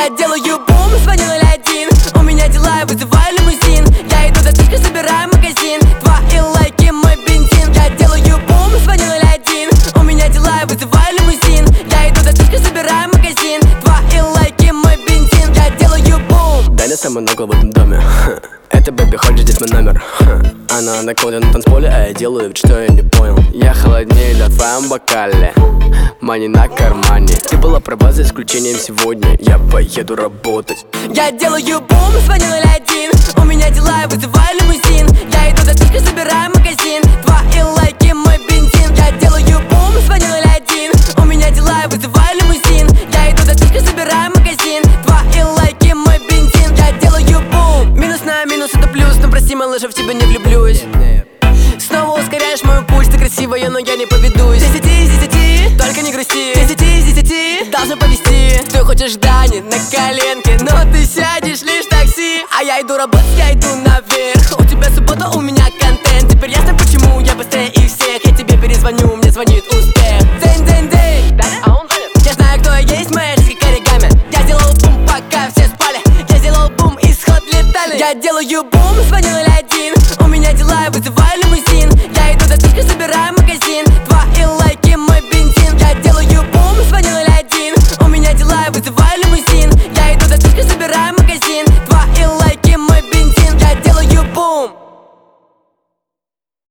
Я делаю бум, звоню 01. У меня дела, я вызываю лимузин. Я иду за тычкой, собираю магазин. Твои лайки, мой бензин. Я делаю бум, звоню 01. У меня дела, я вызываю лимузин. Я иду за тычкой, собираю магазин. Твои лайки, мой бензин. Я делаю бум. Дали самый ногу в этом доме. Это бэби хочет, здесь мой номер. Она на коде на танцполе, а я делаю вид, что я не понял. Я холоднее лед в твоем бокале. Мани на кармане. Ты была права за исключением сегодня. Я поеду работать. Я делаю бум, звоню 01. У меня дела, я вызываю лимузин. Я иду за тычкой, собираю магазин. Твои лайки, мой бензин. Я делаю бум, звоню 01. У меня дела, я вызываю лимузин. Я иду за тычкой, собираю магазин. Твои лайки, мой бензин. Я делаю бум. Минус на минус это плюс. Но прости, малыша, в тебя не влюблюсь. Снова ускоряешь мой пульс. Ты красивая, но я не поведусь. 10 из 10, только не грусти. 10 из 10, должна повести. Ты хочешь Дани на коленке, но ты сядешь лишь в такси. А я иду работать, я иду наверх. У тебя суббота, у меня контент. Теперь ясно, почему я быстрее их всех. Я тебе перезвоню, мне звонит успех. День, я знаю, кто я есть, моя жизнь как оригами. Я делал бум, пока все спали. Я сделал бум, исход летали. Я делаю бум, звоню